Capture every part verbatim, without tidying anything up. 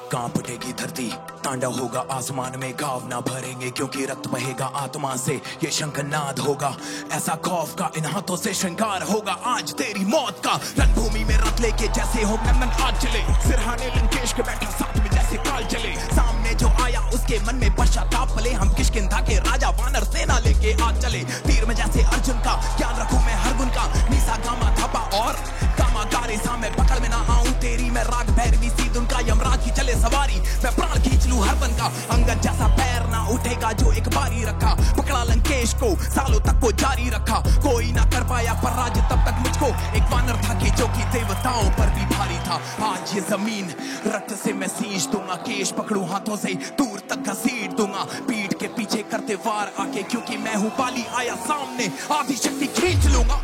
कांप उठेगी धरती, तांडव होगा आसमान में, गाव ना भरेंगे क्योंकि रक्त बहेगा आत्मा से। ये शंखनाद होगा ऐसा खौफ का, इन हाथों से श्रृंगार होगा आज तेरी मौत का। रणभूमि में रथ लेके जैसे हो नंदन आज चले, सिरहाने लंकेश के बैठा साथ में जैसे काल चले। सामने जो आया उसके मन में पश्चाताप पले, हम किष्किंधा के राजा वानर सेना लेके आज चले। तीर में जैसे अर्जुन का ज्ञान रखूं मैं हर गुण का, नीसा गामा धापा और कामा गारे सामने पकड़ में ना आऊं तेरी मैं राग भैरवी सीध उनका। यमराज की चले सवारी मैं प्राण खींच लूं हर बन का, अंगद जैसा पैर ना उठेगा जो एक बारी रखा। पकड़ा लंकेश को सालों तक वो जारी रखा, कोई ना कर पाया पर राज तब तक मुझको। एक वानर था कि जो कि देवताओं पर भी भारी था। आज ये जमीन रक्त से मैं सींच दूंगा, केश पकड़ू हाथों से दूर तक घसीट दूंगा। पीठ के पीछे करते वार आके क्योंकि मैं हूं बाली आया सामने, आधी शक्ति खींच लूंगा।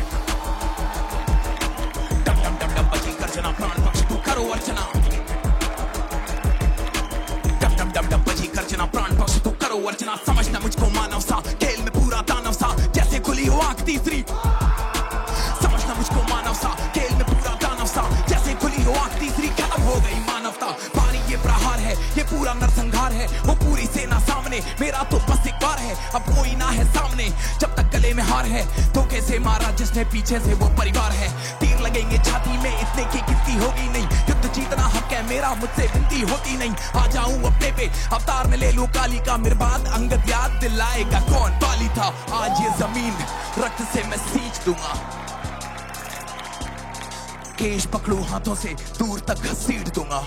डम डम डम डम बजी गर्जना, प्राण पक्ष तू करो अर्चना। डम डम डम डम बजी गर्जना, प्राण पक्ष तू करो अर्चना। समझना मुझको मानव सा, खेल में पूरा दानव सा, जैसे खुली हो आंख तीसरी। समझना मुझको मानव सा, खेल में पूरा दानव सा, जैसे खुली हो आंख तीसरी। खत्म हो गई मानवता, भारी ये प्रहार है, ये पूरा नरसंहार है। वो पूरी सेना सामने, मेरा तो बस एक बार है, अब कोई ना है सामने जब तक गले में हार है। धोखे से मारा जिसने पीछे से वो परिवार है, तीर लगेंगे छाती में इतने की गिनती होगी नहीं। युद्ध जीतना हक है मेरा, मुझसे विनती होती नहीं। आ जाऊं अपने पे अवतार में ले लूं काली का, मिर्बाद अंगद याद दिलाएगा कौन बाली था। आज ये जमीन रक्त से मैं सींच दूंगा, केश पकड़ू हाथों से दूर तक घसीट दूंगा।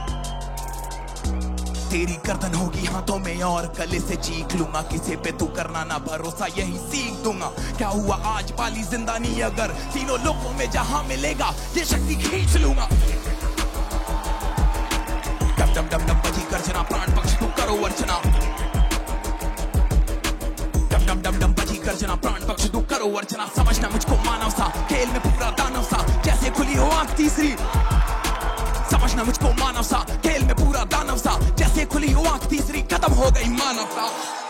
तेरी गर्दन होगी हाथों में और गले से चीख लूंगा। किसी पे तू करना ना भरोसा यही सीख दूंगा। क्या हुआ आज बाली जिंदा नहीं, अगर तीनों लोगों में जहां मिलेगा ये शक्ति खींच लूंगा। डम डम डम डम बजी गर्जना, प्राण पक्ष तू करो अर्चना। डम डम डम डम बजी गर्जना, प्राण पक्ष तू करो अर्चना। समझना मुझको मानव सा, खेल में पूरा दानव सा, जैसे खुली हो आंख तीसरी। समझना मुझको मानव सा, खेल में पूरा दानव सा, जैसे खुली हो आंख तीसरी। खत्म हो गई मानवता।